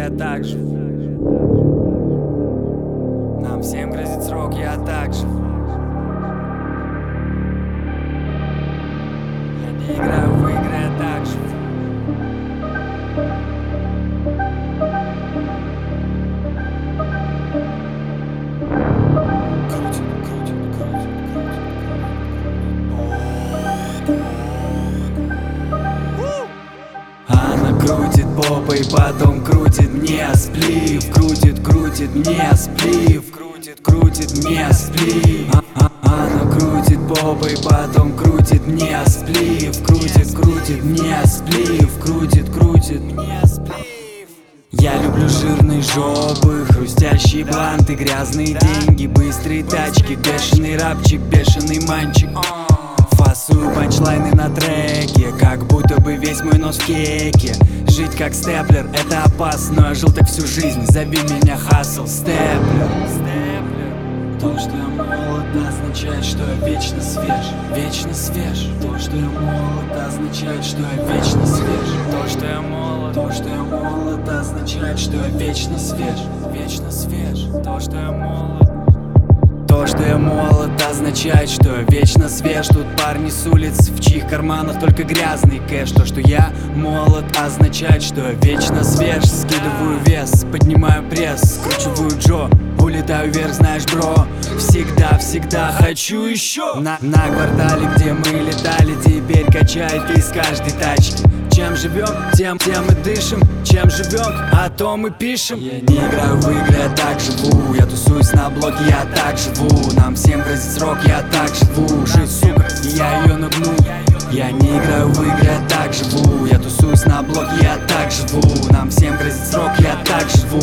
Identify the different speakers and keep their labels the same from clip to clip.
Speaker 1: я так живу. Нам всем грозит срок, я так живу. Я не играю в игры, я так живу. Она крутит попой, потом крутит мне сплив. Крутит мне сплив. Крутит мне сплив. Она крутит попой, потом крутит мне сплив. Крутит мне сплив. Крутит мне сплив. Я люблю жирные жопы, хрустящие банты, грязные деньги, быстрые тачки, бешеный рапчик, бешеный манчик. Фасую панчлайны на треке, как будто бы весь мой нос в кеке. Жить как степлер, это опасно, я жил так всю жизнь, зови меня хасл степлер. То, что я молод, означает, что я вечно свеж. Вечно свеж. То, что я молод, означает, что я вечно свеж. То, что я молод, означает, что я вечно свеж. Вечно свеж. То, что я молод. То, что я молод, означает, что я вечно свеж. Тут парни с улиц, в чьих карманах только грязный кэш. То, что я молод, означает, что я вечно свеж. Скидываю вес, поднимаю пресс, скручиваю Джо, улетаю вверх, знаешь, бро. Всегда хочу еще. На квартале, где мы летали, теперь качает из каждой тачки. Чем живем, тем и дышим. Чем живем, о том и пишем. Я не играю в игры, я так живу. Я тусуюсь на блоке, я так живу. Нам всем грозит срок, я так живу. Жизнь, сука, я ее нагну. Я не играю в игры, я так живу. Я тусуюсь на блоке, я так живу. Нам всем грозит срок, я так живу.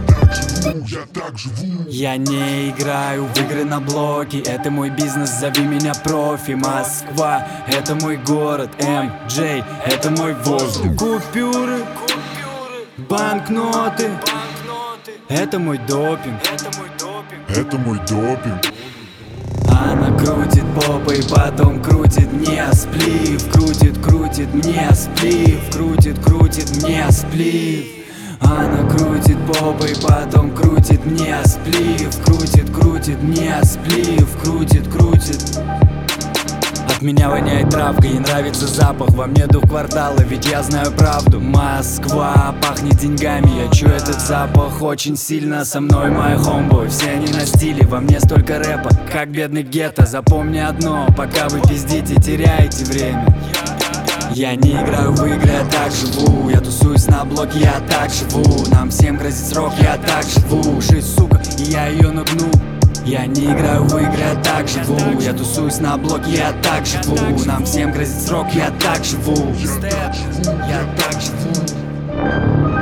Speaker 1: Я не играю в игры на блоке. Это мой бизнес, зови меня профи. Москва, это мой город. МJ, это мой воздух. Купюры, банкноты, это мой допинг.
Speaker 2: Это мой допинг.
Speaker 1: Она крутит попой, потом крутит мне сплив. Крутит мне сплив. Крутит мне сплив. Она крутит попой, потом крутит мне сплив. Крутит мне сплив. Крутит. От меня воняет травка, ей нравится запах. Во мне дух квартала, ведь я знаю правду. Москва пахнет деньгами, я чую этот запах очень сильно. Со мной мои хомбой, все они на стиле. Во мне столько рэпа, как бедный гетто. Запомни одно, пока вы пиздите, теряете время. Я не играю в игры, я так живу. Я тусуюсь на блоке, я так живу. Нам всем грозит срок, я так живу. Жизнь, сука, и я ее нагну. Я не играю в игры, я так живу. Я тусуюсь на блоке, я так живу. Нам всем грозит срок, я так живу. Я так живу.